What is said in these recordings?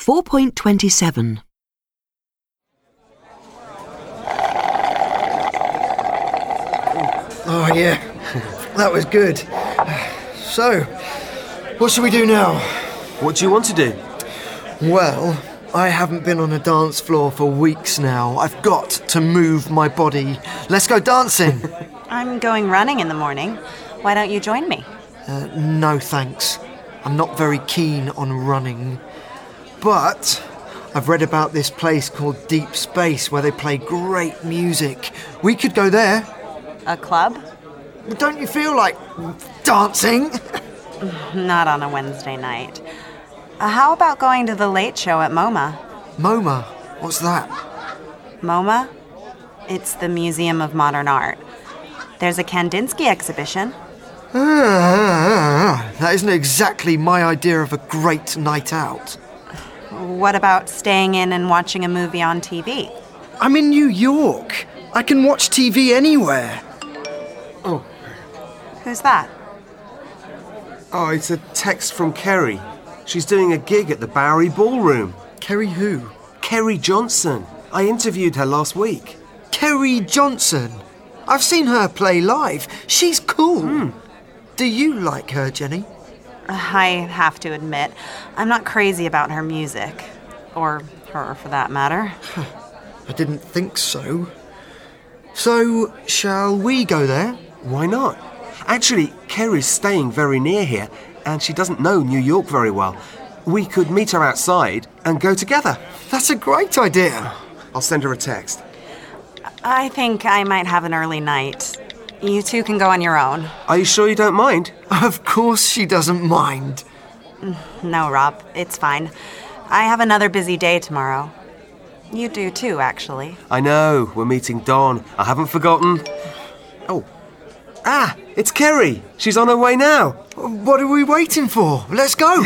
4.27. Oh, yeah. That was good. So, what should we do now? What do you want to do? Well, I haven't been on a dance floor for weeks now. I've got to move my body. Let's go dancing. I'm going running in the morning. Why don't you join me? No, thanks. I'm not very keen on running. But I've read about this place called Deep Space where they play great music. We could go there. A club? Don't you feel like dancing? Not on a Wednesday night. How about going to the late show at MoMA? MoMA? What's that? MoMA? It's the Museum of Modern Art. There's a Kandinsky exhibition. That isn't exactly my idea of a great night out. What about staying in and watching a movie on TV? I'm in New York. I can watch TV anywhere. Oh. Who's that? Oh, it's a text from Kerry. She's doing a gig at the Bowery Ballroom. Kerry who? Kerry Johnson. I interviewed her last week. Kerry Johnson? I've seen her play live. She's cool. Do you like her, Jenny? I have to admit, I'm not crazy about her music. Or her, for that matter. I didn't think so. So, shall we go there? Why not? Actually, Kerry's staying very near here, and she doesn't know New York very well. We could meet her outside and go together. That's a great idea. I'll send her a text. I think I might have an early night. You two can go on your own. Are you sure you don't mind? Of course she doesn't mind. No, Rob, it's fine. I have another busy day tomorrow. You do too, actually. I know, we're meeting Dawn. I haven't forgotten. Oh. Ah, it's Kerry. She's on her way now. What are we waiting for? Let's go.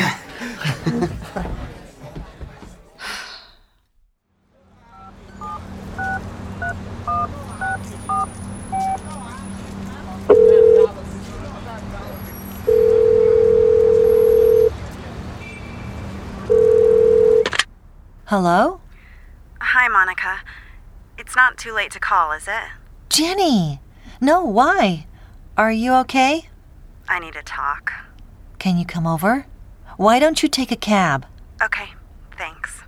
Hello? Hi, Monica. It's not too late to call, is it? Jenny! No, why? Are you okay? I need to talk. Can you come over? Why don't you take a cab? Okay, thanks.